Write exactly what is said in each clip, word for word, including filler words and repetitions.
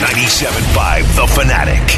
ninety-seven point five The Fanatic.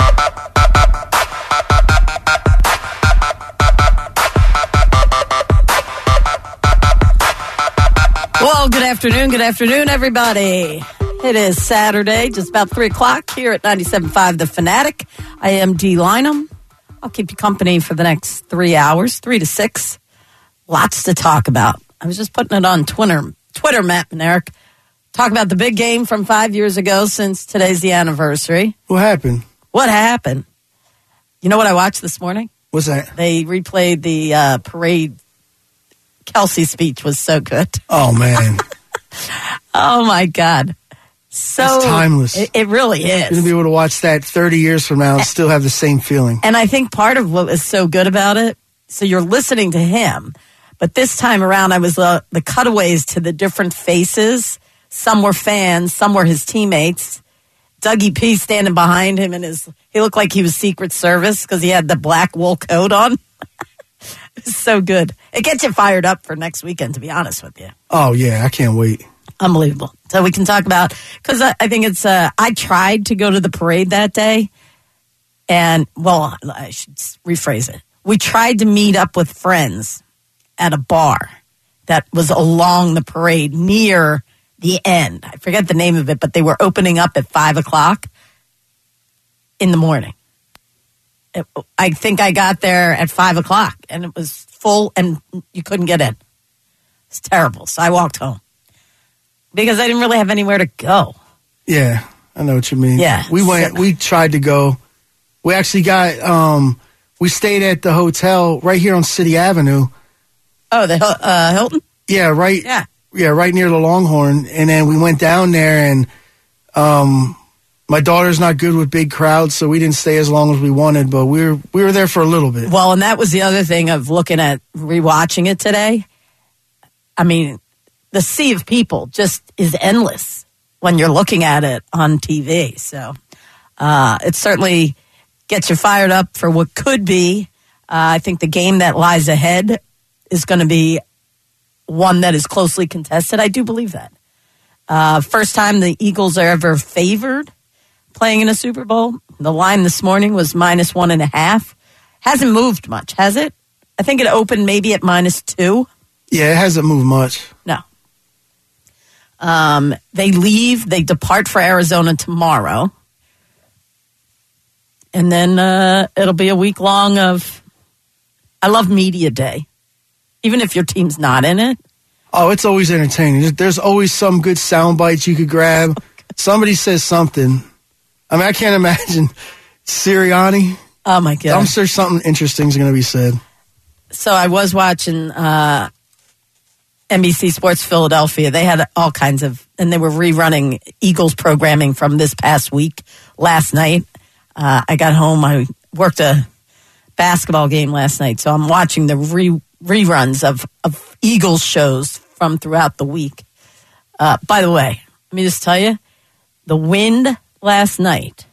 Well, good afternoon, good afternoon, everybody. It is Saturday, just about three o'clock here at ninety-seven point five The Fanatic. I am Dee Lynham. I'll keep you company for the next three hours, three to six. Lots to talk about. I was just putting it on Twitter, Twitter, Matt and Eric. Talk about the big game from five years ago since today's the anniversary. What happened? What happened? You know what I watched this morning? What's that? They replayed the uh, parade. Kelsey's speech was so good. Oh, man. Oh, my God. So it's timeless. It, it really is. You're going to be able to watch that thirty years from now and still have the same feeling. And I think part of what was so good about it, so you're listening to him, but this time around I was uh, the cutaways to the different faces. Some were fans, some were his teammates. Dougie P standing behind him, and his he looked like he was Secret Service because he had the black wool coat on. It was so good. It gets you fired up for next weekend, to be honest with you. Oh, yeah, I can't wait. Unbelievable. So we can talk about, because I, I think it's, uh, I tried to go to the parade that day, and, well, I should rephrase it. We tried to meet up with friends at a bar that was along the parade near the end. I forget the name of it, but they were opening up at five o'clock in the morning. It, I think I got there at five o'clock, and it was full, and you couldn't get in. It's terrible. So I walked home because I didn't really have anywhere to go. Yeah, I know what you mean. Yeah. We went, we tried to go. We actually got, um, we stayed at the hotel right here on City Avenue. Oh, the uh, Hilton? Yeah, right. Yeah. Yeah, right near the Longhorn. And then we went down there, and um, my daughter's not good with big crowds, so we didn't stay as long as we wanted, but we were, we were there for a little bit. Well, and that was the other thing of looking at, rewatching it today. I mean, the sea of people just is endless when you're looking at it on T V. So uh, it certainly gets you fired up for what could be. Uh, I think the game that lies ahead is going to be one that is closely contested. I do believe that. Uh, first time the Eagles are ever favored playing in a Super Bowl. The line this morning was minus one and a half. Hasn't moved much, has it? I think it opened maybe at minus two. Yeah, it hasn't moved much. No. Um, they leave, they depart for Arizona tomorrow. And then uh, it'll be a week long of, I love media day. Even if your team's not in it. Oh, it's always entertaining. There's always some good sound bites you could grab. Somebody says something. I mean, I can't imagine Sirianni. Oh, my God. I'm sure something interesting is going to be said. So I was watching uh, N B C Sports Philadelphia. They had all kinds of, and they were rerunning Eagles programming from this past week. Last night, uh, I got home. I worked a basketball game last night, so I'm watching the re- reruns of, of Eagles shows from throughout the week. Uh, by the way, let me just tell you, the wind last night,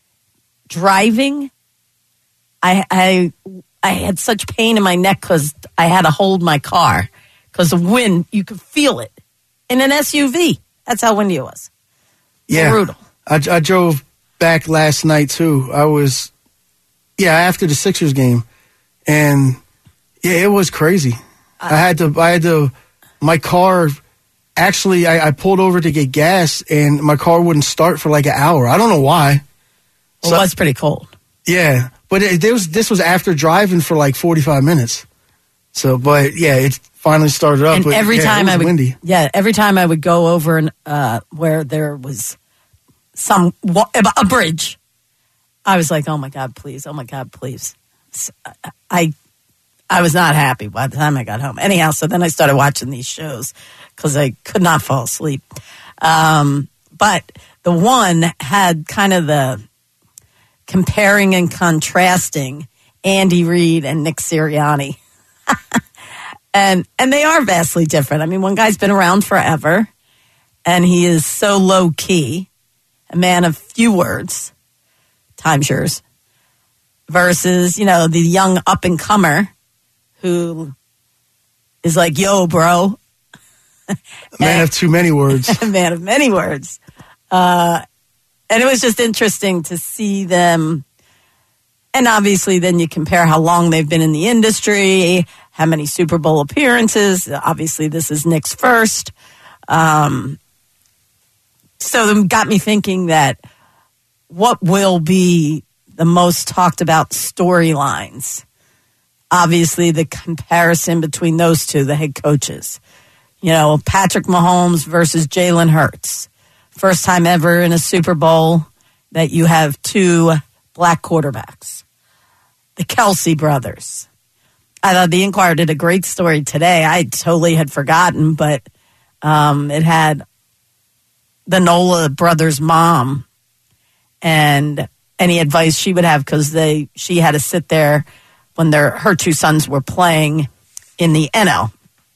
driving, I I I had such pain in my neck because I had to hold my car because the wind, you could feel it in an S U V. That's how windy it was. Yeah, brutal. I, I drove back last night too. I was, yeah, after the Sixers game, and yeah, it was crazy. Uh, I had to, I had to, my car. Actually, I, I pulled over to get gas, and my car wouldn't start for like an hour. I don't know why. Well, so, it was pretty cold. Yeah, but it, it was, this was after driving for like forty-five minutes. So, but yeah, it finally started up. And but, every yeah, time it was I would, windy. yeah, every time I would go over and uh, where there was some a bridge, I was like, "Oh my God, please! Oh my God, please!" So I, I was not happy by the time I got home. Anyhow, so then I started watching these shows because I could not fall asleep. Um, but the one had kind of the comparing and contrasting Andy Reid and Nick Sirianni. and and they are vastly different. I mean, one guy's been around forever, and he is so low-key, a man of few words, timeshares, versus, you know, the young up-and-comer who is like, yo, bro. Man of too many words. Man of many words. Uh, and it was just interesting to see them. And obviously, then you compare how long they've been in the industry, how many Super Bowl appearances. Obviously, this is Nick's first. Um, so it got me thinking that what will be the most talked about storylines? Obviously, the comparison between those two, the head coaches. You know, Patrick Mahomes versus Jalen Hurts. First time ever in a Super Bowl that you have two black quarterbacks. The Kelsey brothers. I thought the Inquirer did a great story today. I totally had forgotten, but um, it had the Nola brothers' mom and any advice she would have, because they she had to sit there when their her two sons were playing in the N L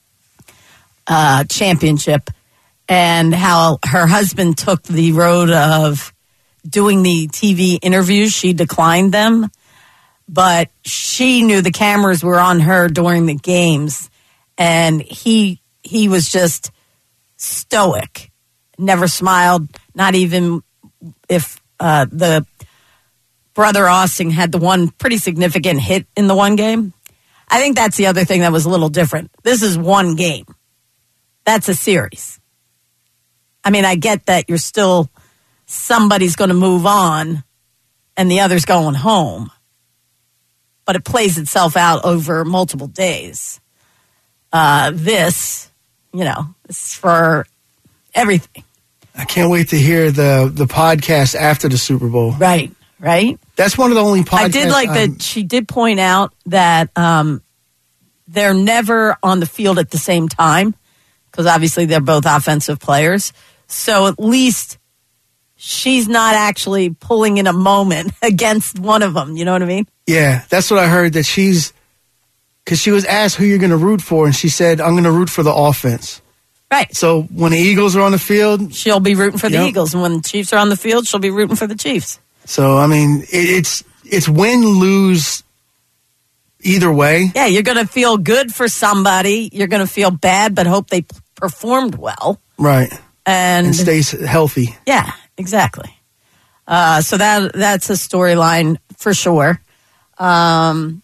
uh, championship, and how her husband took the road of doing the T V interviews. She declined them, but she knew the cameras were on her during the games, and he he was just stoic, never smiled, not even if uh, the brother Austin had the one pretty significant hit in the one game. I think that's the other thing that was a little different. This is one game. That's a series. I mean, I get that you're still, somebody's going to move on and the other's going home. But it plays itself out over multiple days. Uh, this, you know, is for everything. I can't wait to hear the, the podcast after the Super Bowl. Right, right. That's one of the only podcasts. I did like I'm, that she did point out that um, they're never on the field at the same time, because obviously they're both offensive players. So at least she's not actually pulling in a moment against one of them. You know what I mean? Yeah, that's what I heard, that she's, because she was asked who you're going to root for, and she said, I'm going to root for the offense. Right. So when the Eagles are on the field, she'll be rooting for the yep. Eagles. And when the Chiefs are on the field, she'll be rooting for the Chiefs. So, I mean, it, it's it's win, lose either way. Yeah, you're going to feel good for somebody. You're going to feel bad, but hope they performed well. Right. And, and stays healthy. Yeah, exactly. Uh, so that that's a storyline for sure. Um,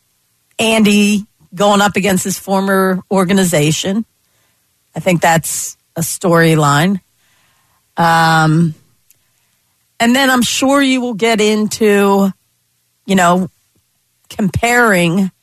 Andy going up against his former organization. I think that's a storyline. Um, and then I'm sure you will get into, you know, comparing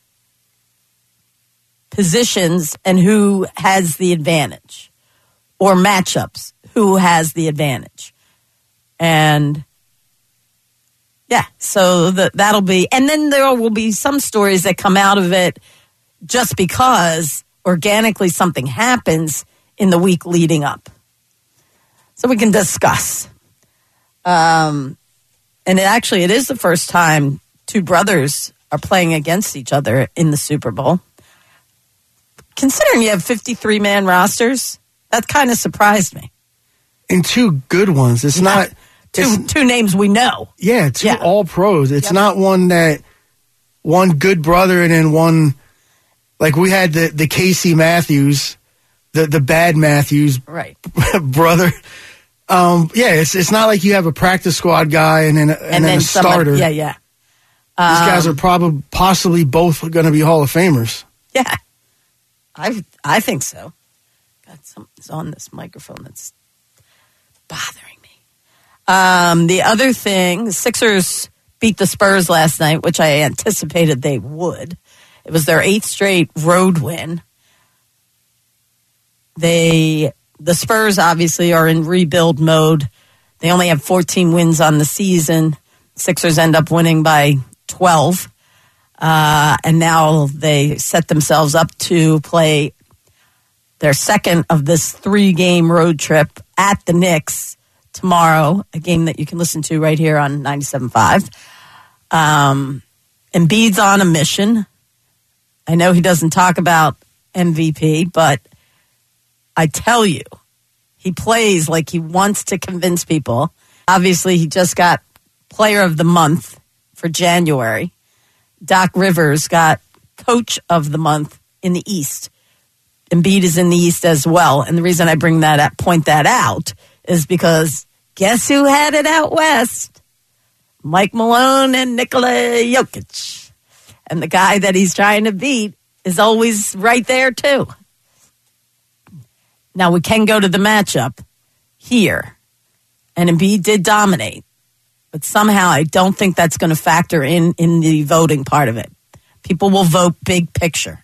positions and who has the advantage, or matchups, who has the advantage. And yeah, so the, that'll be, and then there will be some stories that come out of it just because organically something happens in the week leading up. So we can discuss. Um, and it actually, it is the first time two brothers are playing against each other in the Super Bowl. Considering you have fifty-three man rosters, that kind of surprised me. And two good ones. It's yeah. not... Two it's, two names we know. Yeah, two yeah. all pros. It's yep. not one that... One good brother and then one... Like we had the, the Casey Matthews, the, the bad Matthews right. brother. Um, yeah, it's it's not like you have a practice squad guy and then, and and then, then a somebody, starter. Yeah, yeah. These um, guys are probably possibly both going to be Hall of Famers. Yeah, I I think so. Got something's on this microphone that's bothering me. Um, the other thing, the Sixers beat the Spurs last night, which I anticipated they would. It was their eighth straight road win. They, the Spurs obviously are in rebuild mode. They only have fourteen wins on the season. Sixers end up winning by twelve. Uh, and now they set themselves up to play their second of this three-game road trip at the Knicks tomorrow, a game that you can listen to right here on ninety-seven point five. Um, Embiid's on a mission. I know he doesn't talk about M V P, but I tell you, he plays like he wants to convince people. Obviously, he just got Player of the Month for January. Doc Rivers got Coach of the Month in the East. Embiid is in the East as well. And the reason I bring that up, point that out is because guess who had it out west? Mike Malone and Nikola Jokic. And the guy that he's trying to beat is always right there, too. Now, we can go to the matchup here. And Embiid did dominate. But somehow I don't think that's going to factor in in the voting part of it. People will vote big picture.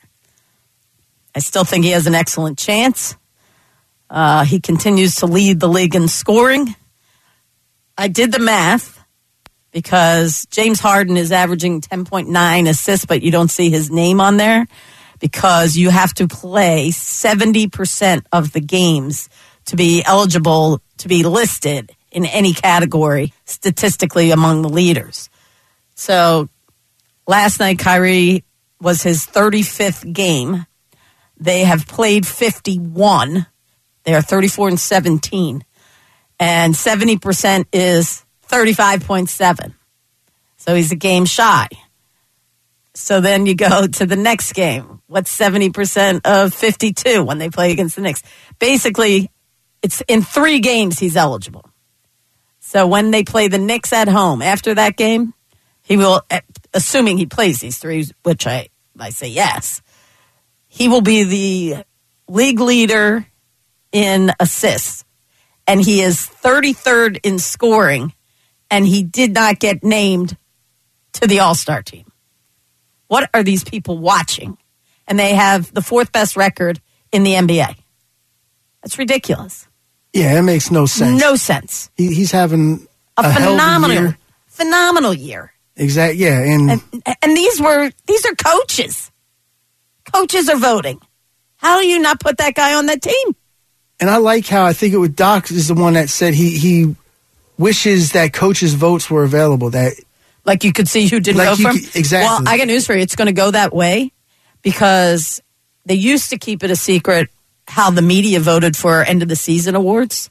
I still think he has an excellent chance. Uh, he continues to lead the league in scoring. I did the math because James Harden is averaging ten point nine assists, but you don't see his name on there because you have to play seventy percent of the games to be eligible to be listed in any category statistically among the leaders. So last night, Kyrie was his thirty-fifth game. They have played fifty-one. They are thirty-four and seventeen. And seventy percent is thirty-five point seven. So he's a game shy. So then you go to the next game. What's seventy percent of fifty-two when they play against the Knicks? Basically, it's in three games he's eligible. So when they play the Knicks at home, after that game, he will, assuming he plays these three, which I, I say yes, he will be the league leader in assists. And he is thirty-third in scoring, and he did not get named to the All-Star team. What are these people watching? And they have the fourth best record in the N B A. That's ridiculous. Yeah, it makes no sense. No sense. He, he's having a, a phenomenal, year. phenomenal year. Exactly. Yeah, and, and and these were these are coaches. Coaches are voting. How do you not put that guy on that team? And I like how I think it was Doc is the one that said he he wishes that coaches' votes were available. That like you could see who didn't like vote for him. Could, exactly. Well, I got news for you. It's going to go that way because they used to keep it a secret how the media voted for end of the season awards.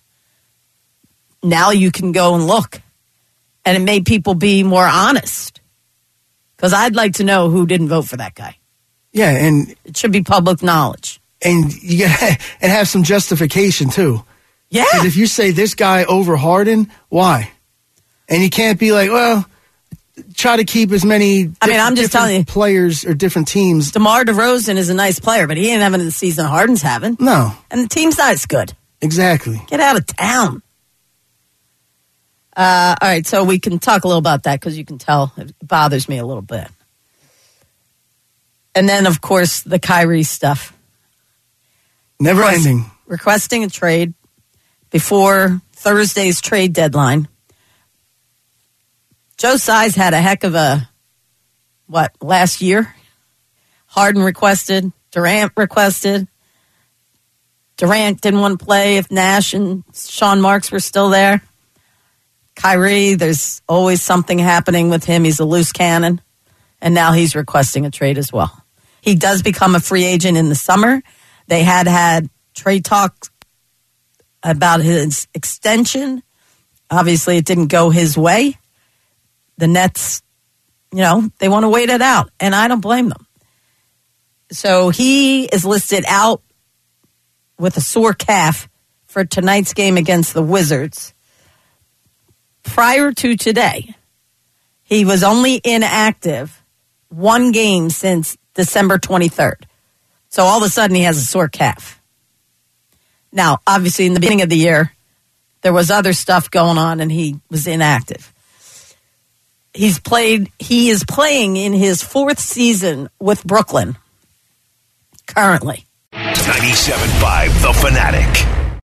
Now you can go and look. And it made people be more honest. Because I'd like to know who didn't vote for that guy. Yeah, and it should be public knowledge. And you gotta, and have some justification too. Yeah. Because if you say this guy over Harden, why? And you can't be like, well, try to keep as many I mean, I'm just telling you, players or different teams. DeMar DeRozan is a nice player, but he ain't having the season Harden's having. No. And the team's not as good. Exactly. Get out of town. Uh, all right, so we can talk a little about that because you can tell it bothers me a little bit. And then, of course, the Kyrie stuff. Never Request, ending. Requesting a trade before Thursday's trade deadline. Joe Tsai's had a heck of a, what, last year? Harden requested, Durant requested. Durant didn't want to play if Nash and Sean Marks were still there. Kyrie, there's always something happening with him. He's a loose cannon. And now he's requesting a trade as well. He does become a free agent in the summer. They had had trade talks about his extension. Obviously, it didn't go his way. The Nets, you know, they want to wait it out. And I don't blame them. So he is listed out with a sore calf for tonight's game against the Wizards. Prior to today, he was only inactive one game since December twenty-third. So all of a sudden he has a sore calf. Now, obviously in the beginning of the year, there was other stuff going on and he was inactive. He's played, he is playing in his fourth season with Brooklyn currently. ninety-seven point five The Fanatic.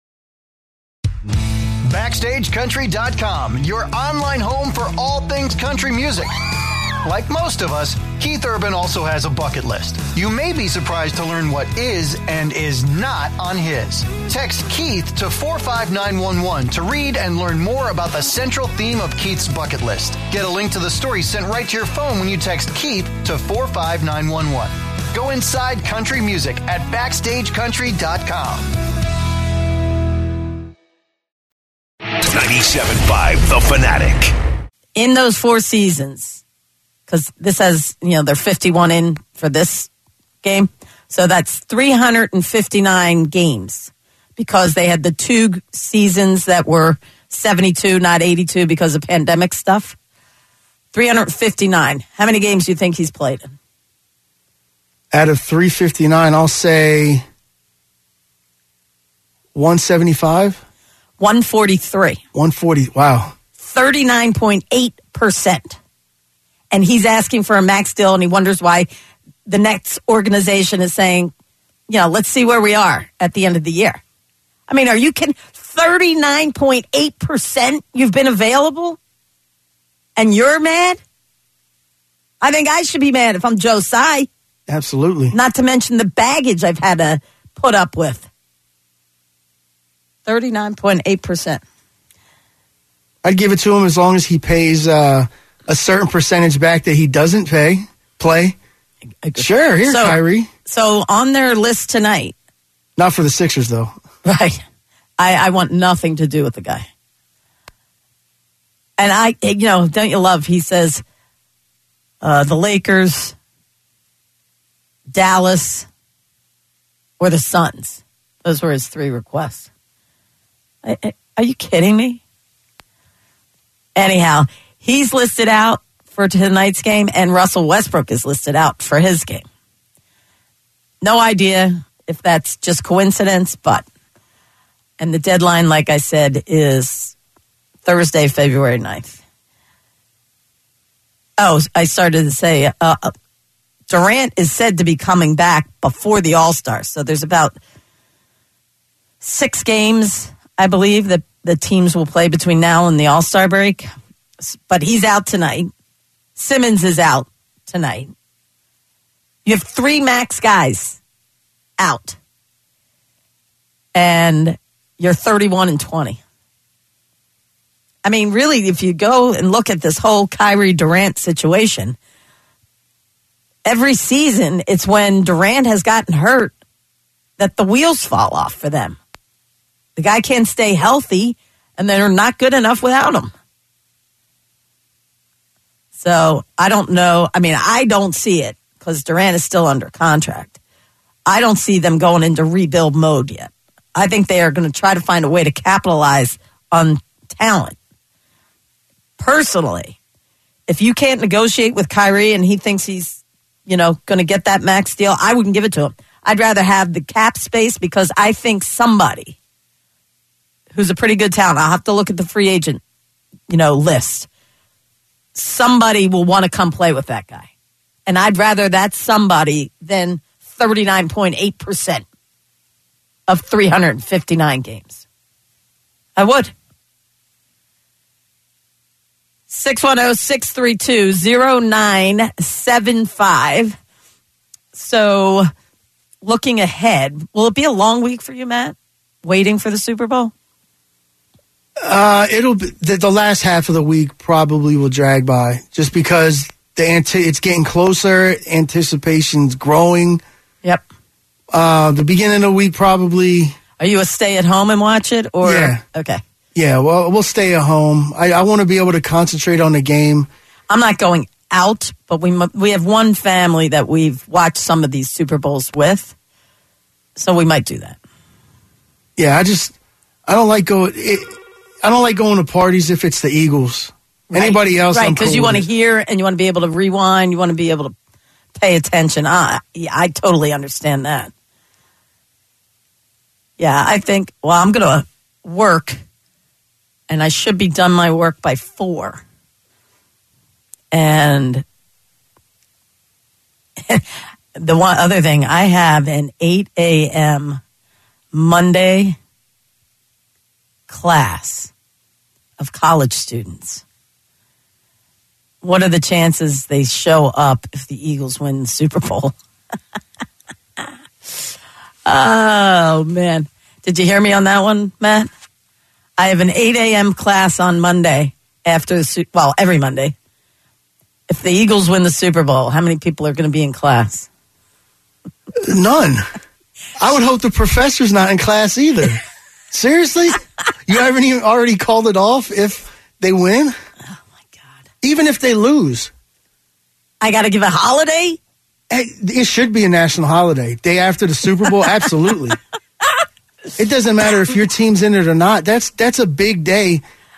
Backstage Country dot com, your online home for all things country music. Like most of us, Keith Urban also has a bucket list. You may be surprised to learn what is and is not on his. Text Keith to four five nine one one to read and learn more about the central theme of Keith's bucket list. Get a link to the story sent right to your phone when you text Keith to four five nine one one. Go inside country music at Backstage Country dot com. ninety-seven point five The Fanatic. In those four seasons, because this has, you know, they're fifty-one in for this game. So that's three hundred fifty-nine games because they had the two seasons that were seventy-two, not eighty-two because of pandemic stuff. three hundred fifty-nine. How many games do you think he's played in? Out of three fifty-nine, I'll say one seventy-five. one forty-three. one forty, wow. thirty-nine point eight percent. And he's asking for a max deal, and he wonders why the next organization is saying, you know, let's see where we are at the end of the year. I mean, are you kidding? thirty-nine point eight percent you've been available? And you're mad? I think I should be mad if I'm Joe Tsai. Absolutely. Not to mention the baggage I've had to put up with. thirty-nine point eight percent. I'd give it to him as long as he pays uh, a certain percentage back that he doesn't pay, play. Sure, here, so, Kyrie. So on their list tonight. Not for the Sixers, though. Right. I, I want nothing to do with the guy. And I, you know, don't you love, he says, uh, the Lakers, Dallas, or the Suns. Those were his three requests. I, I, are you kidding me? Anyhow, he's listed out for tonight's game, and Russell Westbrook is listed out for his game. No idea if that's just coincidence, but, and the deadline, like I said, is Thursday, February ninth. Oh, I started to say, uh, Durant is said to be coming back before the All-Star, so there's about six games, I believe, that the teams will play between now and the All-Star break. But he's out tonight. Simmons is out tonight. You have three max guys out. And you're thirty-one and twenty. I mean, really, if you go and look at this whole Kyrie Durant situation, every season it's when Durant has gotten hurt that the wheels fall off for them. The guy can't stay healthy, and they're not good enough without him. So I don't know. I mean, I don't see it because Durant is still under contract. I don't see them going into rebuild mode yet. I think they are going to try to find a way to capitalize on talent. Personally, if you can't negotiate with Kyrie and he thinks he's, you know, going to get that max deal, I wouldn't give it to him. I'd rather have the cap space because I think somebody who's a pretty good talent, I'll have to look at the free agent, you know, list. Somebody will want to come play with that guy. And I'd rather that somebody than thirty-nine point eight percent of three hundred fifty-nine games. I would. six one zero, six three two, zero nine seven five. So, looking ahead, will it be a long week for you, Matt? Waiting for the Super Bowl? Uh, it'll be the, the last half of the week probably will drag by just because the anti- it's getting closer, anticipation's growing. Yep. Uh, the beginning of the week probably. Are you a stay at home and watch it, or yeah? Okay. Yeah, well, we'll stay at home. I, I want to be able to concentrate on the game. I'm not going out, but we we have one family that we've watched some of these Super Bowls with, so we might do that. Yeah, I just I don't like going. It, I don't like going to parties if it's the Eagles. Right. Anybody else, right? Because cool you want to hear and you want to be able to rewind. You want to be able to pay attention. I yeah, I totally understand that. Yeah, I think. Well, I'm going to work. And I should be done my work by four. And the one other thing, I have an eight a.m. Monday class of college students. What are the chances they show up if the Eagles win the Super Bowl? Oh, man. Did you hear me on that one, Matt? I have an eight a.m. class on Monday after the, well, every Monday. If the Eagles win the Super Bowl, how many people are going to be in class? None. I would hope the professor's not in class either. Seriously? You haven't even already called it off if they win? Oh, my God. Even if they lose. I got to give a holiday? It should be a national holiday. Day after the Super Bowl, absolutely. It doesn't matter if your team's in it or not. That's that's a big day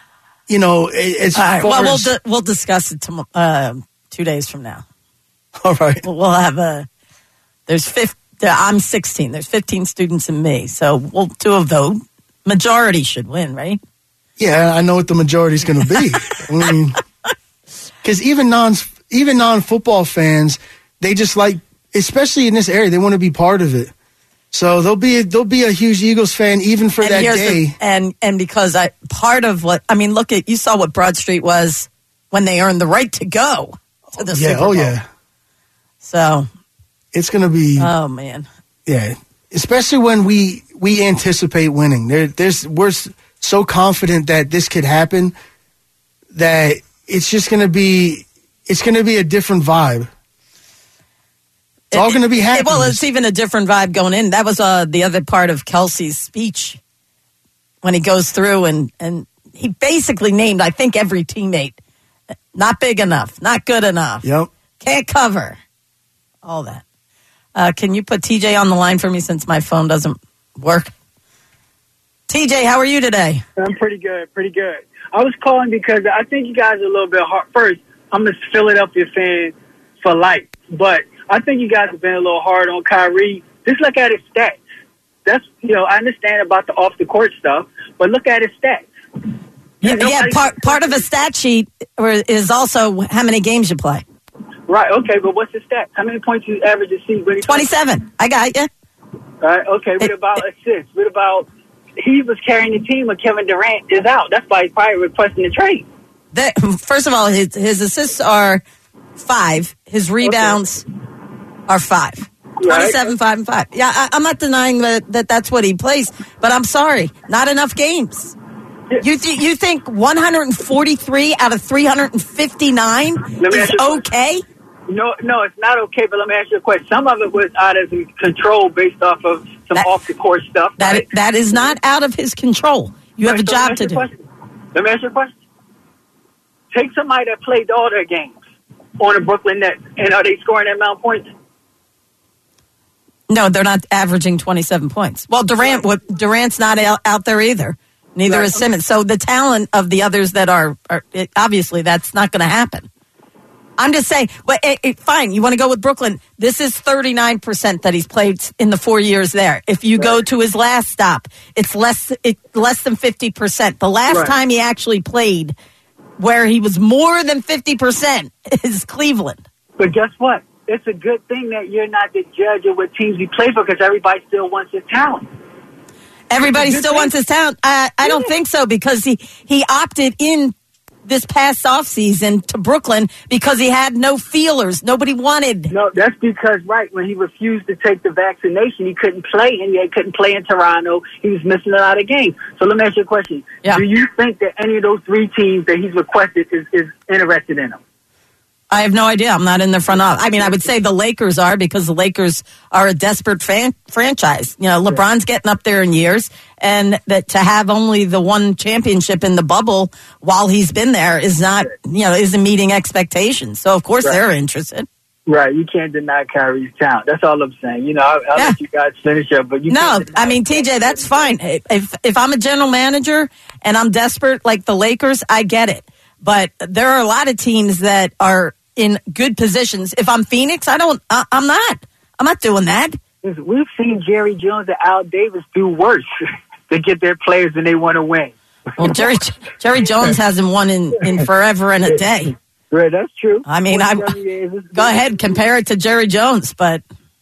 you know, as All right, far well, we'll as, di- we'll discuss it tom- uh, two days from now. all right. We'll, we'll have a. There's fifteen. I'm sixteen. There's fifteen students in me, so we'll do a vote. Majority should win, right? Yeah, I know what the majority is going to be. I mean, because even non even non football fans, they just like, especially in this area, they want to be part of it. So there'll be a, there'll be a huge Eagles fan even for and that here's day. The, and and because I part of what I mean, look at you saw what Broad Street was when they earned the right to go to the yeah, Super oh Bowl. yeah. So it's going to be. Oh man. Yeah, especially when we we anticipate winning. There, there's we're so confident that this could happen that it's just going to be it's going to be a different vibe. It's all going to be happy. Well, it's even a different vibe going in. That was uh, the other part of Kelsey's speech when he goes through and, and he basically named, I think, every teammate. Not big enough, not good enough, Yep. can't cover, all that. Uh, can you put T J on the line for me since my phone doesn't work? T J, how are you today? I'm pretty good, pretty good. I was calling because I think you guys are a little bit hard. First, I'm a Philadelphia fan for life, but I think you guys have been a little hard on Kyrie. Just look at his stats. That's, you know, I understand about the off-the-court stuff, but look at his stats. Yeah, Nobody- yeah part, part of a stat sheet is also how many games you play. Right, okay, but what's his stats? How many points you average a season? When he twenty-seven. I got you. Right, okay, what about assists? What about he was carrying the team when Kevin Durant is out? That's why he's probably requesting a trade. That, first of all, his, his assists are five. His rebounds okay. are five. Right. twenty-seven, five, and five. Yeah, I, I'm not denying that, that that's what he plays, but I'm sorry, not enough games. Yeah. You th- you think one hundred forty-three out of three hundred fifty-nine is okay? No, no, it's not okay, but let me ask you a question. Some of it was out of his control based off of some that, off-the-court stuff. That, right? that is not out of his control. You right, have a so job to do. Question. Let me ask you a question. Take somebody that played all their games on the Brooklyn Nets, and are they scoring that amount of points? No, they're not averaging twenty-seven points. Well, Durant, Durant's not out, out there either. Neither right. is Simmons. So the talent of the others that are, are it, obviously, that's not going to happen. I'm just saying, well, it, it, fine, you want to go with Brooklyn. This is thirty-nine percent that he's played in the four years there. If you right. go to his last stop, it's less it, less than fifty percent. The last right. time he actually played where he was more than fifty percent is Cleveland. But guess what? It's a good thing that you're not the judge of what teams he plays for because everybody still wants his talent. Everybody still thing. wants his talent. I, I yeah. don't think so because he, he opted in this past offseason to Brooklyn because he had no feelers. Nobody wanted. No, that's because, right, when he refused to take the vaccination, he couldn't play, and he couldn't play in Toronto. He was missing a lot of games. So let me ask you a question. Yeah. Do you think that any of those three teams that he's requested is, is interested in him? I have no idea. I'm not in the front office. I mean, I would say the Lakers are because the Lakers are a desperate fan- franchise. You know, LeBron's getting up there in years, and that to have only the one championship in the bubble while he's been there is not, you know, isn't meeting expectations. So, of course, right. they're interested. Right. You can't deny Kyrie's talent. That's all I'm saying. You know, I'll, I'll yeah. let you guys finish up, but you No, can't I mean, T J, that's fine. If if I'm a general manager and I'm desperate like the Lakers, I get it. But there are a lot of teams that are in good positions. If I'm Phoenix, I don't, I, I'm not. I'm not doing that. We've seen Jerry Jones and Al Davis do worse to get their players when they want to win. Well, Jerry Jerry Jones hasn't won in, in forever and a day. Right, that's true. I mean, I go ahead, compare it to Jerry Jones, but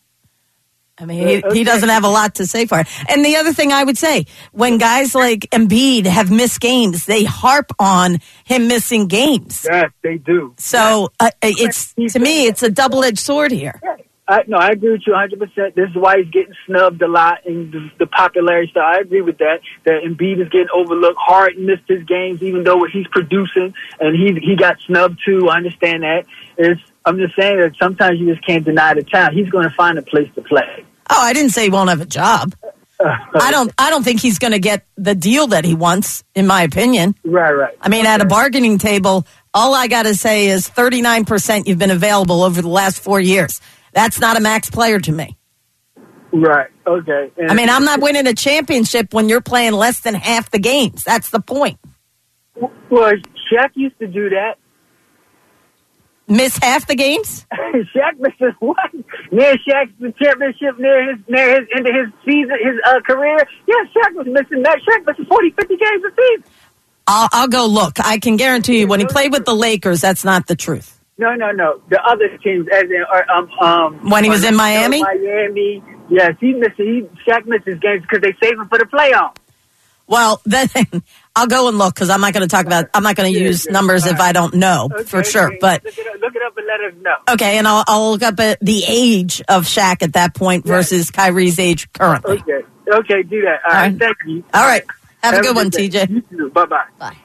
I mean, he, he doesn't have a lot to say for it. And the other thing I would say, when guys like Embiid have missed games, they harp on him missing games. Yes, they do. So uh, it's to me, it's a double-edged sword here. I, no, I agree with you one hundred percent. This is why he's getting snubbed a lot in the, the popularity stuff. I agree with that, that Embiid is getting overlooked. Harden missed his games, even though he's producing, and he he got snubbed too. I understand that. It's, I'm just saying that sometimes you just can't deny the talent. He's going to find a place to play. Oh, I didn't say he won't have a job. I don't. I don't think he's going to get the deal that he wants, in my opinion. Right, right. I mean, okay. At a bargaining table, all I got to say is thirty-nine percent you've been available over the last four years. That's not a max player to me. Right. Okay. And I mean, I'm not winning a championship when you're playing less than half the games. That's the point. Well, Shaq used to do that. Miss half the games? Shaq misses what? Near Shaq's the championship near his near his into his season his uh, career. Yeah, Shaq was missing that. Shaq missing forty, fifty games a season. I'll, I'll go look. I can guarantee you when he played with the Lakers, that's not the truth. No, no, no. The other teams, as in, or, um, um, when he was in Miami. Miami, yes, he missed. He Shaq misses games because they save him for the playoffs. Well, then I'll go and look because I'm not going to talk about. I'm not going to use numbers if I don't know Okay, for sure. okay. But look it, up, look it up and let us know. okay, and I'll, I'll look up at the age of Shaq at that point versus Kyrie's age currently. Okay, okay, do that. All, All right. right, thank you. All right, have, have a good one, day. T J. You too. Bye bye. Bye.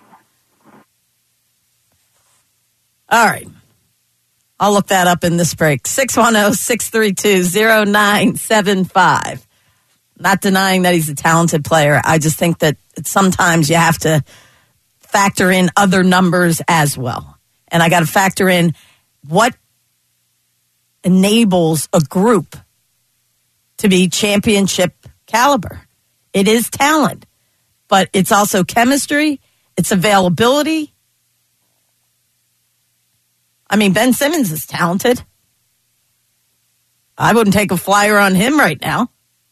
All right. I'll look that up in this break. six one zero, six three two, zero nine seven five. Not denying that he's a talented player. I just think that sometimes you have to factor in other numbers as well. And I got to factor in what enables a group to be championship caliber. It is talent, but it's also chemistry. It's availability. I mean, Ben Simmons is talented. I wouldn't take a flyer on him right now.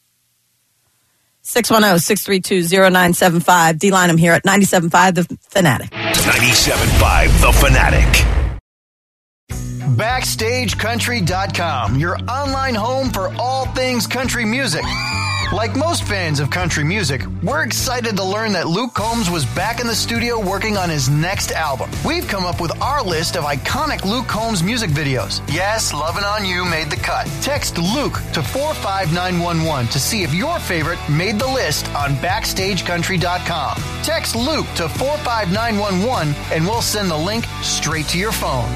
six one zero, six three two, zero nine seven five. D-Line, I'm here at ninety-seven point five The Fanatic. ninety-seven point five The Fanatic. Backstage Country dot com, your online home for all things country music. Like most fans of country music, we're excited to learn that Luke Combs was back in the studio working on his next album. We've come up with our list of iconic Luke Combs music videos. Yes, Lovin' On You made the cut. Text Luke to four five nine one one to see if your favorite made the list on Backstage Country dot com. Text Luke to four five nine one one and we'll send the link straight to your phone.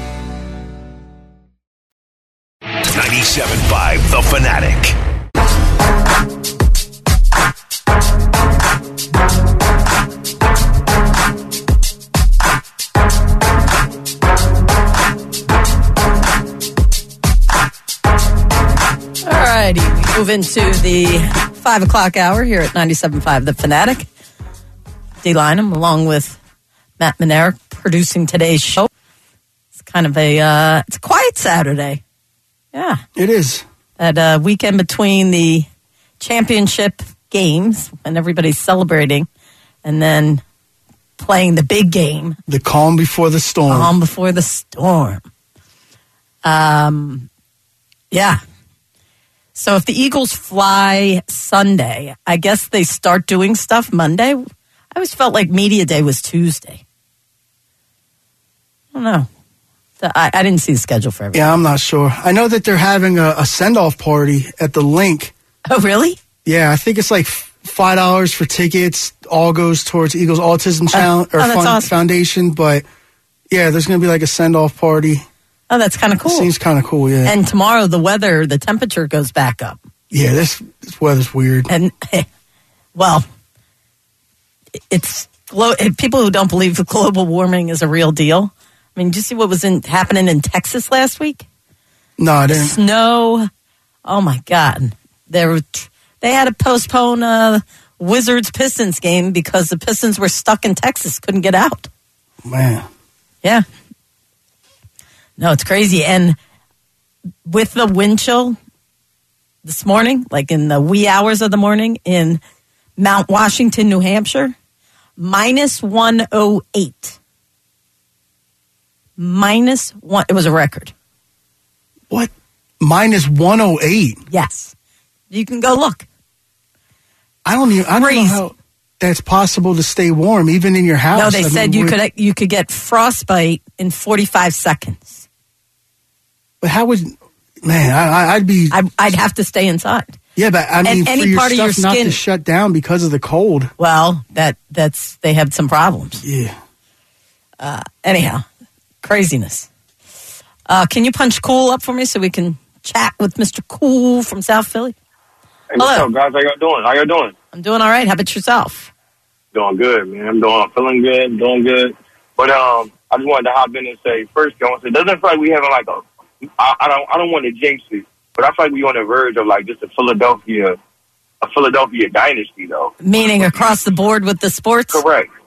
ninety-seven point five The Fanatic. Alrighty, we move into the five o'clock hour here at ninety-seven point five The Fanatic. D-Line, I'm along with Matt Manera producing today's show. It's kind of a, uh, it's a quiet Saturday. Yeah. It is. That uh, weekend between the championship games when everybody's celebrating and then playing the big game. The calm before the storm. Calm before the storm. Um, yeah. So if the Eagles fly Sunday, I guess they start doing stuff Monday. I always felt like Media Day was Tuesday. I don't know. I, I didn't see the schedule for everything. Yeah, I'm not sure. I know that they're having a, a send-off party at the Link. Oh, really? Yeah, I think it's like five dollars for tickets. All goes towards Eagles Autism Challenge uh, or oh, Fund, awesome. Foundation. But yeah, there's going to be like a send-off party. Oh, that's kind of cool. Seems kind of cool, yeah. And tomorrow the weather, the temperature goes back up. Yeah, this, this weather's weird. And, well, it's people who don't believe global warming is a real deal. I mean, did you see what was in, happening in Texas last week? No, I didn't. Snow. Oh, my God. They, were, they had to postpone a Wizards-Pistons game because the Pistons were stuck in Texas, couldn't get out. Man. Yeah. No, it's crazy. And with the wind chill this morning, like in the wee hours of the morning in Mount Washington, New Hampshire, minus one oh eight. Minus one. It was a record. What? Minus one oh eight? Yes. You can go look. I don't even, I don't know how that's possible to stay warm, even in your house. No, they I said mean, you would, could you could get frostbite in forty-five seconds. But how would, man, I, I'd be. I, I'd have to stay inside. Yeah, but I mean, and any for your part stuff of your not skin, to shut down because of the cold. Well, that that's they had some problems. Yeah. Uh, anyhow, craziness. Uh, can you punch Cool up for me so we can chat with Mister Cool from South Philly? Hey, what's up, guys? How y'all doing? How y'all doing? I'm doing all right. How about yourself? Doing good, man. I'm doing, I'm feeling good, doing good. But um, I just wanted to hop in and say, first, I want to say, doesn't feel like we having like a, I, I don't, I don't want to jinx it, but I feel like we on the verge of like just a Philadelphia, a Philadelphia dynasty, though. Meaning across the board with the sports? Correct.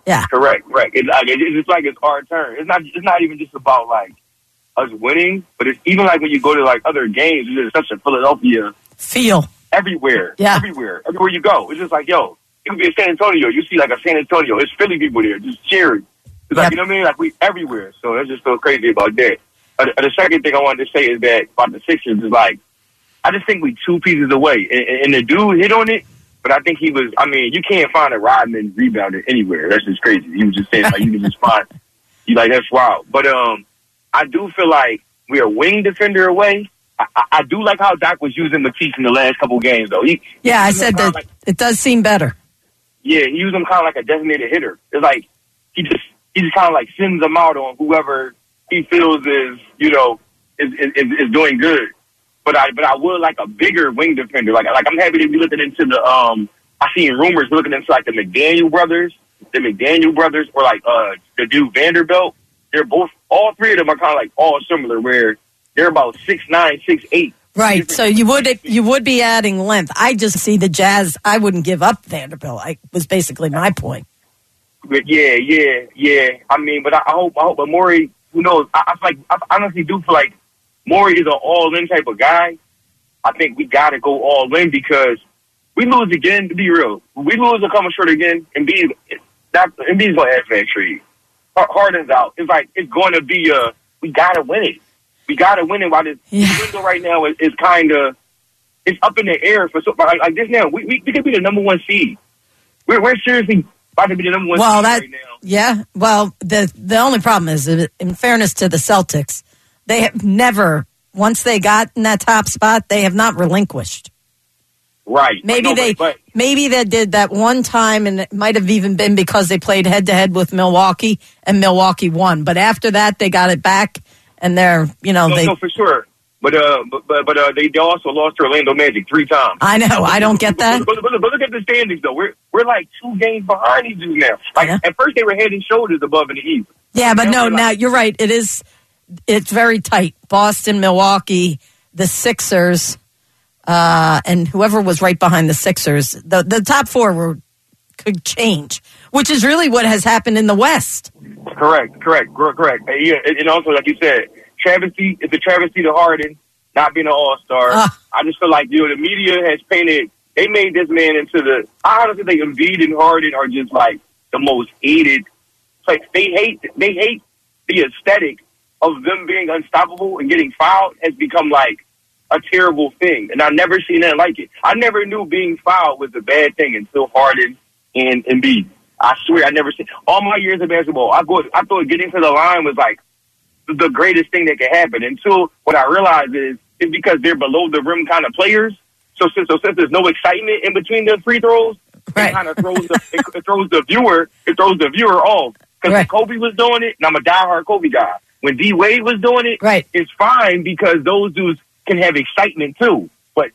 Yeah. Correct, correct. It's, like, it's just like it's our turn. It's not. It's not even just about like us winning, but it's even like when you go to like other games. There's such a Philadelphia feel everywhere. Yeah. Everywhere. Everywhere you go, it's just like yo. It could be in San Antonio. You see like a San Antonio. It's Philly people there just cheering. It's like Yep. you know what I mean. Like we everywhere. So that's just so crazy about that. Uh, the, the second thing I wanted to say is that about the Sixers is like I just think we two pieces away, and, and the dude hit on it. But I think he was, I mean, you can't find a Rodman rebounder anywhere. That's just crazy. He was just saying, like, you can just find, you like, that's wild. But um, I do feel like we're a wing defender away. I, I, I do like how Doc was using Matisse in the last couple games, though. He, Yeah, he I said that like, it does seem better. Yeah, he used him kind of like a designated hitter. It's like he just he just kind of like sends them out on whoever he feels is, you know, is is, is doing good. But I but I would like a bigger wing defender. Like like I'm happy to be looking into the um I seen rumors looking into like the McDaniel brothers, the McDaniel brothers, or like uh the dude Vanderbilt. They're both all three of them are kind of like all similar, where they're about six nine, six eight. Right, so you would you would be adding length. I just see the Jazz. I wouldn't give up Vanderbilt. I was basically my point. But yeah, yeah, yeah. I mean, but I, I hope I hope but Morey, who knows? I, I feel like I honestly do feel like Morey is an all-in type of guy. I think we got to go all-in because we lose again, to be real. We lose a couple short again, and Embiid, that, Embiid's going to have that trade. Harden's out. It's like, it's going to be a, we got to win it. We got to win it while this Yeah. window right now is, is kind of, it's up in the air for so, like, like this now. We, we, we could be the number one seed. We're, we're seriously about to be the number one Well, seed that right now. yeah. Well, the the only problem is, in fairness to the Celtics, they have never, once they got in that top spot, they have not relinquished. Right. Maybe No, they but, but, maybe they did that one time, and it might have even been because they played head to head with Milwaukee, and Milwaukee won. But after that, they got it back, and they're you know no, they. no, for sure. But uh, but but, but uh, they, they also lost to Orlando Magic three times. I know. I don't get that. But, but, but look at the standings, though. We're we're like two games behind these dudes now. Like Yeah. at first, they were head and shoulders above in the East. Yeah, but Now no. we're Now like- you're right. It is. It's very tight. Boston, Milwaukee, the Sixers, uh, and whoever was right behind the Sixers. The the top four were could change, which is really what has happened in the West. Correct, correct, cor- correct. And, yeah, and and also, like you said, travesty. It's a travesty to Harden not being an All Star. Ah. I just feel like you know the media has painted. They made this man into the. I honestly think Embiid and Harden are just like the most hated. Like they hate. They hate the aesthetic of them being unstoppable and getting fouled has become like a terrible thing. And I've never seen that like it. I never knew being fouled was a bad thing until Harden and Embiid. I swear I never seen all my years of basketball. I go I thought getting to the line was like the greatest thing that could happen until what I realized is it's because they're below the rim kind of players. So since so since there's no excitement in between the free throws, Right. it kind of throws the it, it throws the viewer it throws the viewer off. Because Right. when Kobe was doing it, and I'm a diehard Kobe guy. When D Wade was doing it, Right. it's fine because those dudes can have excitement too. But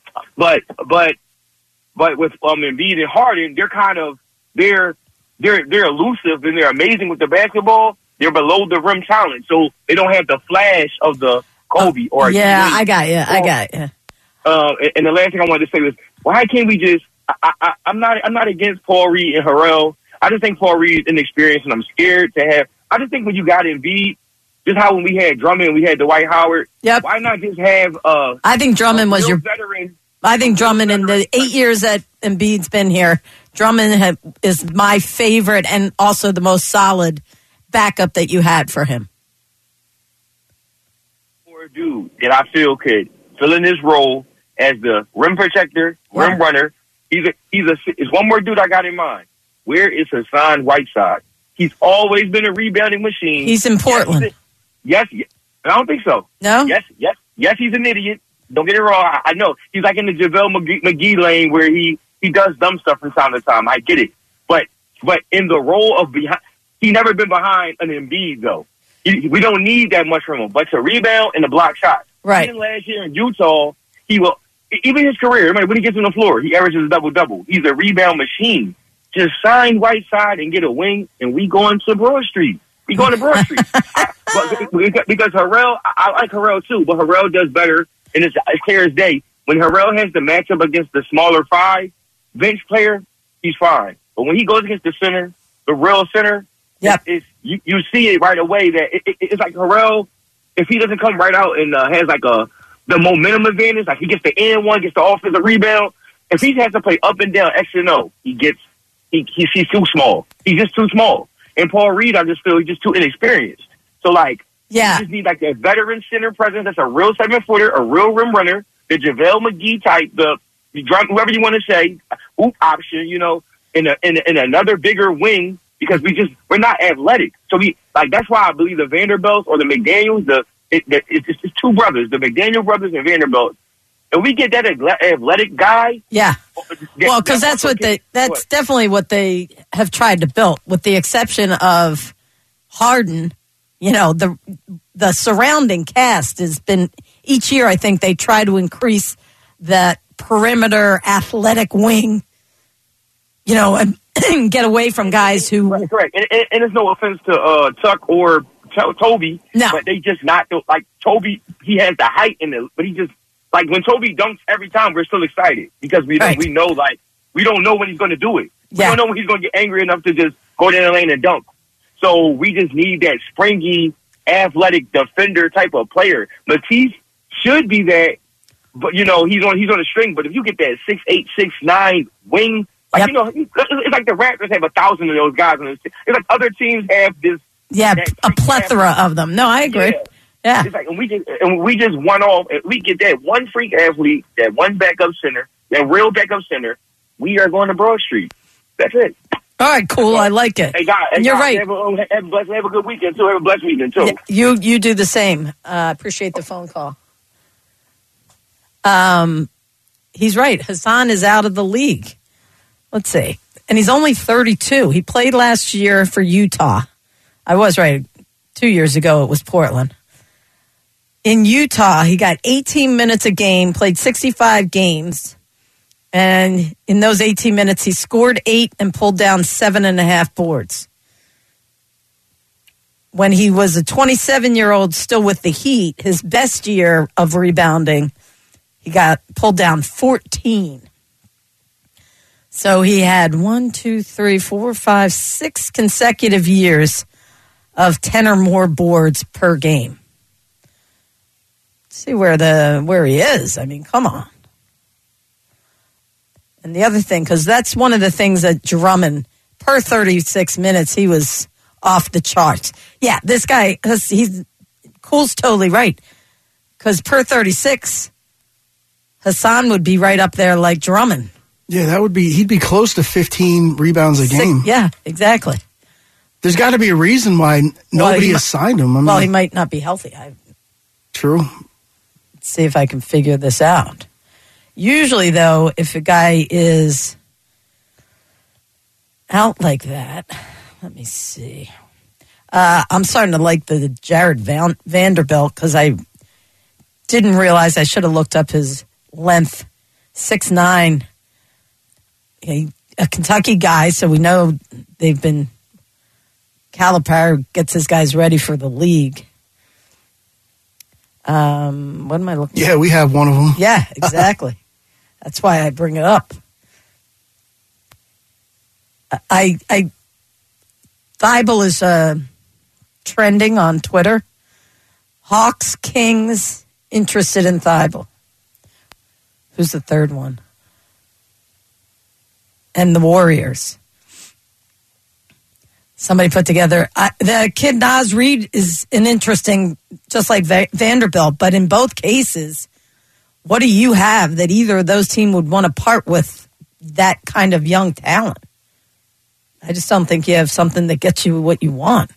but but but with um Embiid and Harden, they're kind of they're they're they're elusive and they're amazing with the basketball. They're below the rim talent, so they don't have the flash of the Kobe or Yeah, D Wade. I got you. I got you. Uh, and the last thing I wanted to say was, why can't we just? I, I, I'm not. I'm not against Paul Reed and Harrell. I just think Paul Reed's inexperienced, and I'm scared to have. I just think when you got Embiid, just how when we had Drummond, we had Dwight Howard. Yep. Why not just have? Uh, I think Drummond was real your. veteran. I think Drummond in the eight years that Embiid's been here, Drummond have, is my favorite and also the most solid backup that you had for him. Or a dude that I feel could fill in this role as the rim protector, rim Yeah. runner. He's a. He's a. It's one more dude I got in mind. Where is Hassan Whiteside? He's always been a rebounding machine. He's in Portland. Yes, yes, yes. I don't think so. No? Yes, yes, yes. He's an idiot. Don't get it wrong. I, I know he's like in the JaVale McGee, McGee lane where he he does dumb stuff from time to time. I get it, but but in the role of behind, he never been behind an Embiid though. He, we don't need that much from him, but to rebound and to block shots. Right. Even last year in Utah, he will. Even his career, remember, when he gets on the floor, he averages a double double. He's a rebound machine. Just sign Whiteside and get a wing, and we going to Broad Street. We going to Broad Street. I, but, because Harrell, I, I like Harrell too, but Harrell does better, and it's, it's clear as day. When Harrell has the matchup against the smaller five bench player, he's fine. But when he goes against the center, the real center, Yep. it's, it's, you, you see it right away that it, it, it's like Harrell, if he doesn't come right out and uh, has like a the momentum advantage, like he gets the end one, gets the offensive rebound, if he has to play up and down X and O, he gets, he, he he's too small. He's just too small. And Paul Reed, I just feel he's just too inexperienced. So, like, Yeah. you just need, like, that veteran center presence that's a real seven-footer, a real rim runner, the JaVale McGee type, the, the whoever you want to say, hoop option, you know, in, a, in, a, in another bigger wing, because we just, we're not athletic. So, we, like, that's why I believe the Vanderbilts or the McDaniels, the, it, it, it's, it's two brothers, the McDaniel brothers and Vanderbilt. And we get that athletic guy. Yeah. Well, because that's what they, that's definitely what they have tried to build, with the exception of Harden. You know, the the surrounding cast has been, each year I think they try to increase that perimeter athletic wing, you know, and get away from guys who. Right, correct. And, and, and it's no offense to uh, Tuck or to- Toby, no. But they just not, like, Toby, he has the height in it, but he just, like, when Toby dunks every time, we're still excited because we right. we know, like, we don't know when he's going to do it. We Yeah. don't know when he's going to get angry enough to just go down the lane and dunk. So we just need that springy, athletic defender type of player. Matisse should be that, but, you know, he's on he's on a string. But if you get that six eight, six nine wing, like, Yep. you know, it's like the Raptors have a thousand of those guys on this team. It's like other teams have this. Yeah, that a plethora of them. No, I agree. Yeah. Yeah. It's like, and we just, and we just one off, and we get that one freak athlete, that one backup center, that real backup center, we are going to Broad Street. That's it. All right, cool. I like it. Hey, guys, and hey, you're guys, right. Have a, have, a blessed, have a good weekend, too. Have a blessed weekend, too. Yeah, you you do the same. Uh, appreciate the phone call. Um, he's right. Hassan is out of the league. Let's see. And he's only thirty-two. He played last year for Utah. I was right. Two years ago, it was Portland. In Utah, he got eighteen minutes a game, played sixty-five games. And in those eighteen minutes, he scored eight and pulled down seven and a half boards. When he was a twenty-seven-year-old still with the Heat, his best year of rebounding, he got pulled down fourteen. So he had one, two, three, four, five, six consecutive years of ten or more boards per game. Let's see where the where he is. I mean, come on. And the other thing, because that's one of the things that Drummond, per thirty-six minutes, he was off the charts. Yeah, this guy, he's Cool's totally right. Because per thirty-six, Hassan would be right up there like Drummond. Yeah, that would be, he'd be close to fifteen rebounds a Six, game. yeah, exactly. There's got to be a reason why nobody well, has might, signed him. I mean, well, he might not be healthy. I, true. Let's see if I can figure this out. Usually, though, if a guy is out like that, let me see. Uh, I'm starting to like the Jared Van, Vanderbilt because I didn't realize I should have looked up his length. six nine, a, a Kentucky guy, so we know they've been, Calipari gets his guys ready for the league. Um, what am I looking Yeah, at? we have one of them. Yeah, exactly. That's why I bring it up. I, I, Thibault is uh, trending on Twitter. Hawks, Kings, interested in Thibault. Who's the third one? And the Warriors. Somebody put together, I, the kid Naz Reid is an interesting, just like Va- Vanderbilt, but in both cases, what do you have that either of those teams would want to part with that kind of young talent? I just don't think you have something that gets you what you want.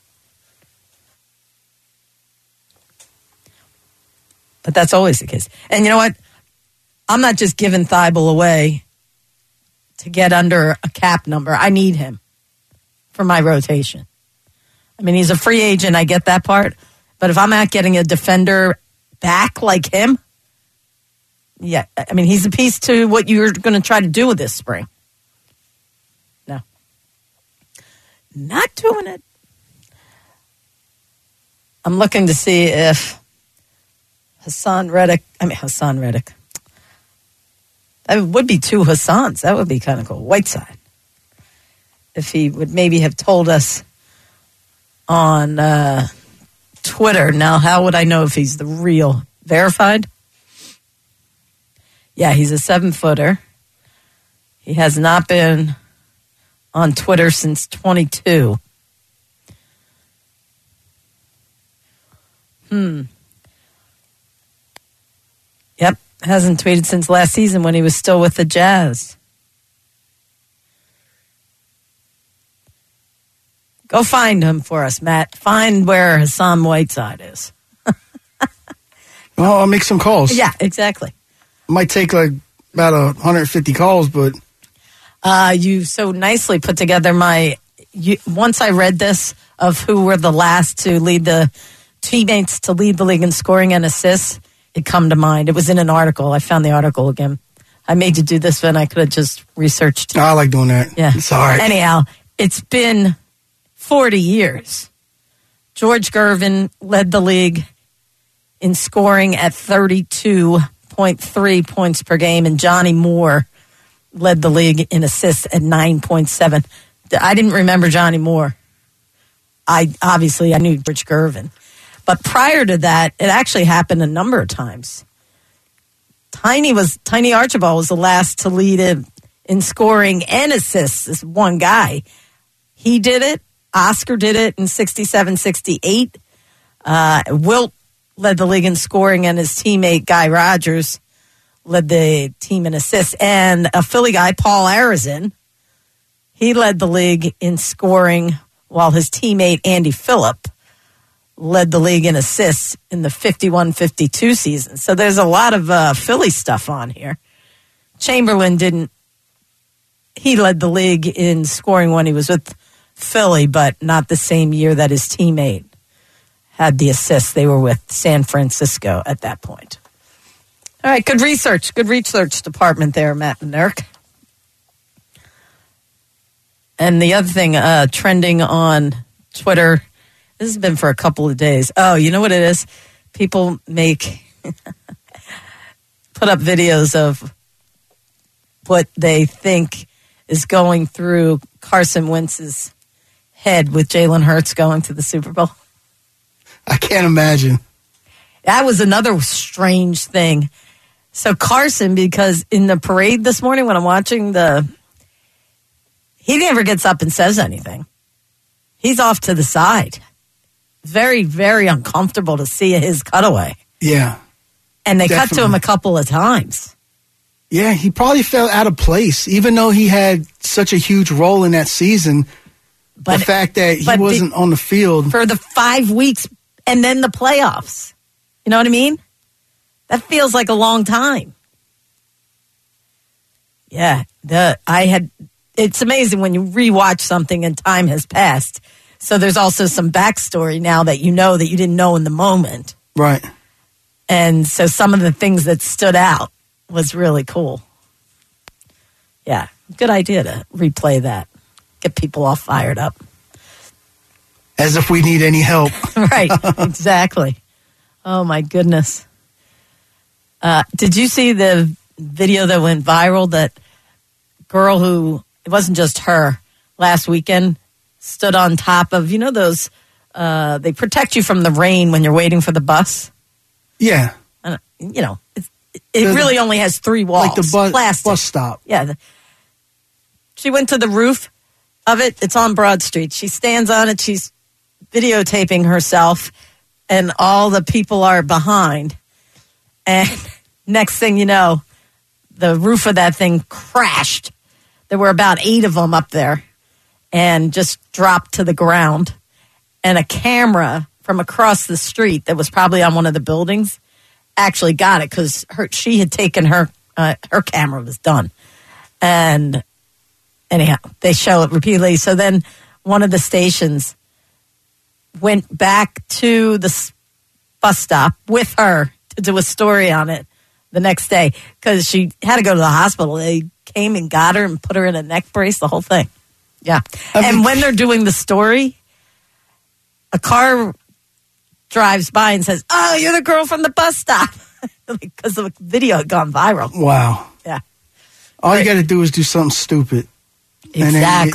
But that's always the case. And you know what? I'm not just giving Thibault away to get under a cap number. I need him for my rotation. I mean, he's a free agent. I get that part. But if I'm not getting a defender back like him, yeah, I mean, he's a piece to what you're going to try to do with this spring. No. Not doing it. I'm looking to see if Hassan Reddick, I mean, Hassan Reddick. That would be two Hassans. That would be kind of cool. Whiteside. if he would maybe have told us on uh, Twitter. Now, how would I know if he's the real verified? Yeah, he's a seven-footer. He has not been on Twitter since twenty-two. Hmm. Yep, hasn't tweeted since last season when he was still with the Jazz. Go find him for us, Matt. Find where Hassan Whiteside is. Well, I'll make some calls. Yeah, exactly. It might take like about one hundred fifty calls, but... Uh, you so nicely put together my... You, once I read this of who were the last to lead the teammates to lead the league in scoring and assists, it come to mind. It was in an article. I found the article again. I made you do this, and I could have just researched. I like doing that. Yeah. It's all right. Anyhow, it's been forty years. George Gervin led the league in scoring at thirty-two point three points per game, and Johnny Moore led the league in assists at nine point seven. I didn't remember Johnny Moore. I obviously I knew George Gervin. But prior to that, it actually happened a number of times. Tiny was Tiny Archibald was the last to lead in, in scoring and assists. This one guy. He did it. Oscar did it in sixty-seven sixty-eight. Uh, Wilt led the league in scoring, and his teammate Guy Rogers led the team in assists. And a Philly guy, Paul Arizin, he led the league in scoring, while his teammate Andy Phillip led the league in assists in the fifty-one fifty-two season. So there's a lot of uh, Philly stuff on here. Chamberlain didn't, he led the league in scoring when he was with Philly, but not the same year that his teammate had the assists. They were with San Francisco at that point. All right, good research. Good research department there, Matt and Eric. And the other thing, uh, trending on Twitter, this has been for a couple of days. Oh, you know what it is? People make, put up videos of what they think is going through Carson Wentz's head with Jalen Hurts going to the Super Bowl. I can't imagine. That was another strange thing. So Carson, because in the parade this morning when I'm watching the, he never gets up and says anything. He's off to the side. Very, very uncomfortable to see his cutaway. Yeah. And they definitely. cut to him a couple of times. Yeah, he probably felt out of place, even though he had such a huge role in that season. But, the fact that he but wasn't the, on the field. For the five weeks and then the playoffs. You know what I mean? That feels like a long time. Yeah, the I had. It's amazing when you rewatch something and time has passed. So there's also some backstory now that you know that you didn't know in the moment. Right. And so some of the things that stood out was really cool. Yeah, good idea to replay that. Get people all fired up. As if we need any help. Right, exactly. Oh, my goodness. Uh, did you see the video that went viral? That girl who, it wasn't just her, last weekend stood on top of, you know, those, uh, they protect you from the rain when you're waiting for the bus? Yeah. Uh, you know, it, it the, really only has three walls. Like the bus, plastic. bus stop. Yeah. The, she went to the roof of it. It's on Broad Street. She stands on it. She's videotaping herself, and all the people are behind. And next thing you know, the roof of that thing crashed. There were about eight of them up there and just dropped to the ground. And a camera from across the street that was probably on one of the buildings actually got it because her she had taken her, uh, her camera was done. And anyhow, they show it repeatedly. So then one of the stations went back to the bus stop with her to do a story on it the next day because she had to go to the hospital. They came and got her and put her in a neck brace, the whole thing. Yeah. I mean, and when they're doing the story, a car drives by and says, "Oh, you're the girl from the bus stop," because the video had gone viral. Wow. Yeah. All right. You got to do is do something stupid. Exactly.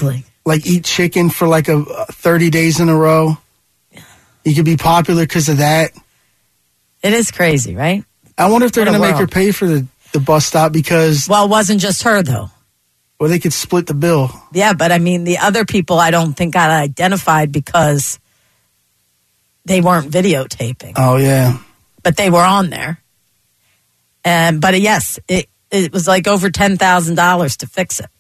like eat chicken for like a, a thirty days in a row. You could be popular because of that. It is crazy, right? I wonder if they're What a going to make her world. pay for the, the bus stop because, Well, it wasn't just her, though. well, they could split the bill. Yeah, but I mean, the other people I don't think got identified because they weren't videotaping, Oh, yeah. but they were on there. And but yes, it it was like over ten thousand dollars to fix it.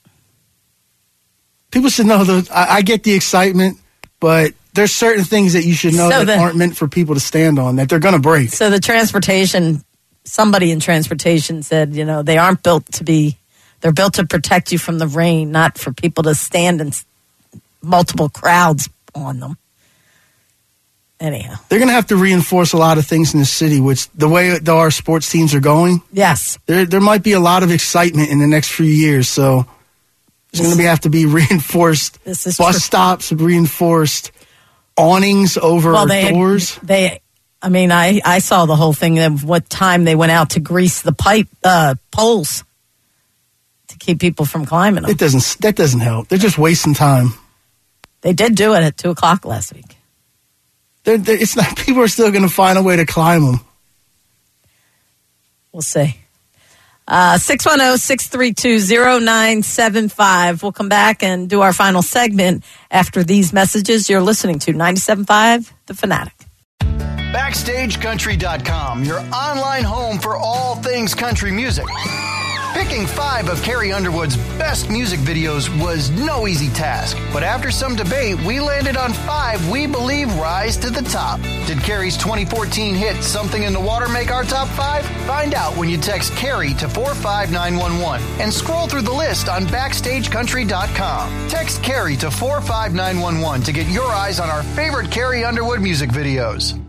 People should know, the, I, I get the excitement, but there's certain things that you should know So that the- aren't meant for people to stand on, that they're going to break. So the transportation, somebody in transportation said, you know, they aren't built to be, they're built to protect you from the rain, not for people to stand in s- multiple crowds on them. Anyhow, They're going to have to reinforce a lot of things in the city, which the way that our sports teams are going, yes, there there might be a lot of excitement in the next few years. So there's going to be, have to be reinforced This is bus true. stops, reinforced awnings over well, they, doors. they, I mean, I, I saw the whole thing of what time they went out to grease the pipe, uh, poles to keep people from climbing them. It doesn't. That doesn't help. They're just wasting time. They did do it at two o'clock last week. They're, they're, it's not. People are still going to find a way to climb them. We'll see. Uh, six one zero, six three two, zero nine seven five. We'll come back and do our final segment after these messages. You're listening to ninety-seven point five The Fanatic. Backstage Country dot com, your online home for all things country music. Picking five of Carrie Underwood's best music videos was no easy task, but after some debate, we landed on five we believe rise to the top. Did Carrie's twenty fourteen hit Something in the Water make our top five? Find out when you text Carrie to four five nine one one and scroll through the list on Backstage Country dot com. Text Carrie to four five nine one one to get your eyes on our favorite Carrie Underwood music videos.